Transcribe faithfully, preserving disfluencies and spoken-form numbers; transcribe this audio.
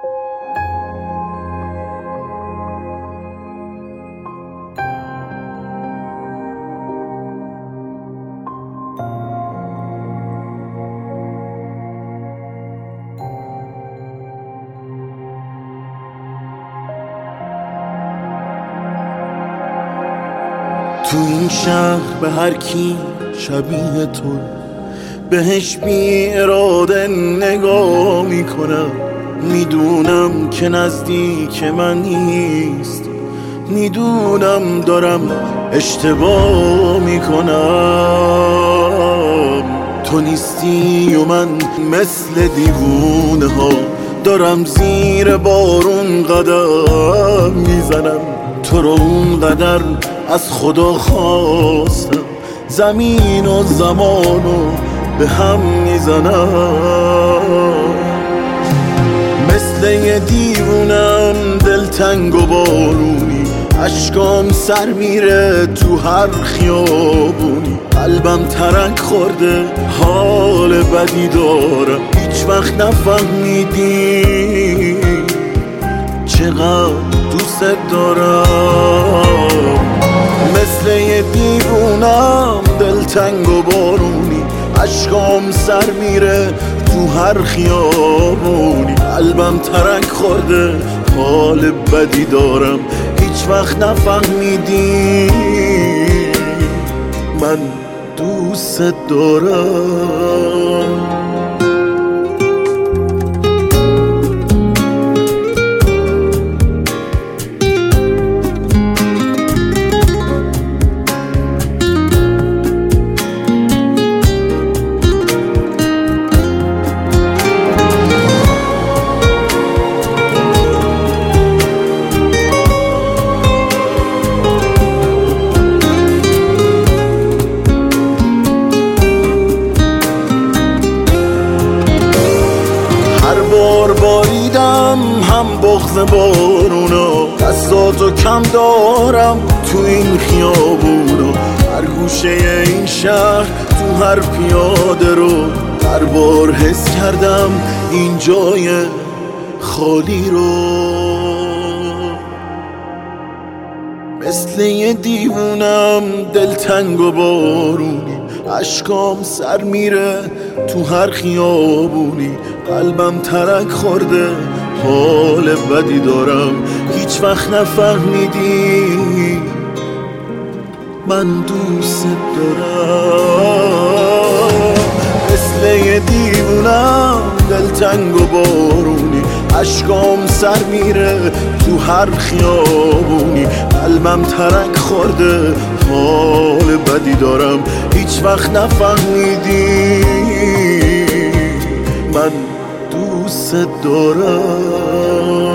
تو این شهر به هر کی شبیه تو بهش بی اراده نگاه میکنم. میدونم که نزدیک من نیست، میدونم دارم اشتباه میکنم. تو نیستی و من مثل دیوونه ها دارم زیر بارون قدم میزنم. تو رو اونقدر از خدا خواستم زمین و زمانو به هم میزنم. مثل یه دیوونم دلتنگ و بارونی، اشکام سر میره تو هر خیابونی. قلبم ترک خورده حال بدی دارم، هیچ وقت نفهمیدی چقدر دوست دارم. مثل یه دیوونم دلتنگ و بارونی، اشکام سر میره تو هر خیابونی. قلبم ترک خورده حال بدی دارم، هیچ وقت نفهمیدی من دوست دارم. بار باریدم هم بغض بارونا، دستاتو کم دارم تو این خیابونا. هر گوشه این شهر تو هر پیاده رو، هر بار حس کردم این جای خالی رو. مثل یه دیوونم دلتنگ و بارونی، اشکام سر میره تو هر خیابونی. قلبم ترک خورده حال بدی دارم، هیچ وقت نفهمیدی من دوست دارم. مثل یه دیوونم دلتنگ و بارونی، اشکام سر میره تو هر خیابونی. قلبم ترک خورده حال بدی دارم، هیچ وقت نفهمیدی من دوست دارم.